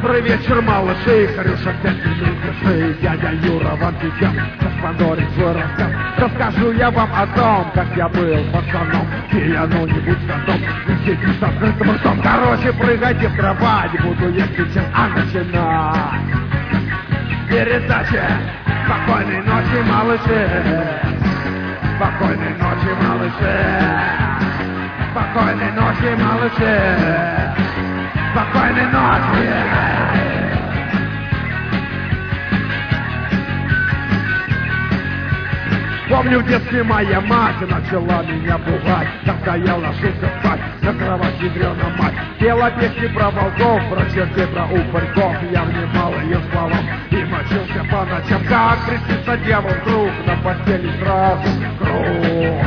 Добрый вечер, малыши, Харюша, пятый, дядя Юра вам сейчас распандорит свой рассказ. Расскажу я вам о том, как я был пацаном, пьяну не будь котом, не сиди с открытым ртом. Короче, прыгайте в кровать, буду я сейчас начинать. Передача «Спокойной ночи, малыши». Спокойной ночи, малыши. Спокойной ночи, малыши. Спокойной ночи. Помню, в детстве моя мать начала меня пугать, когда я ложился спать, на кровати грела мать. Пела песни про волков, про чертей, про упырьков. Я внимал ее словам и мочился по ночам. Как крестится дьявол вдруг, на постели сразу круг.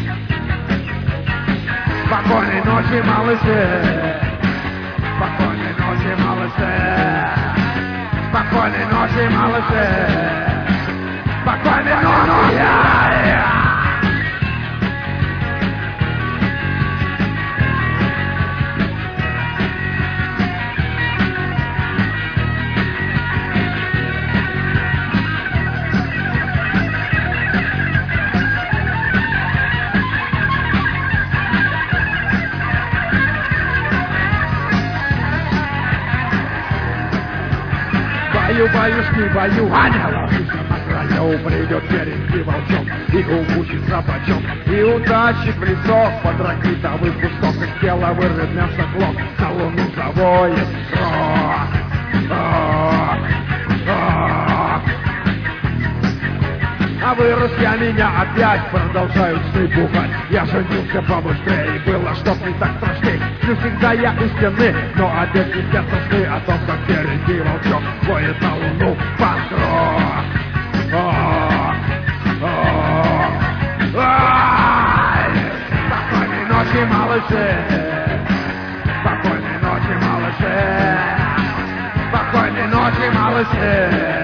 Спокойной ночи, малыши. Спокойной ночи, малыши. Спокойной ночи, малыши. Спокойной ночи! Боюсь, не бою, ангела придет перед волчом и укусит собачок, и утащит в лесок под ракитовый кусок, из тела вырвет мясо клок, на луну завоет рок. А выросся меня опять продолжают сны пугать. Я женился побыстрее, было чтоб не так страшней. Не всегда я у стены, но опять не снятся сны о том, как впереди волчок воет на луну панкрок. Спокойной ночи, малыши. Спокойной ночи, малыши. Спокойной ночи, малыши.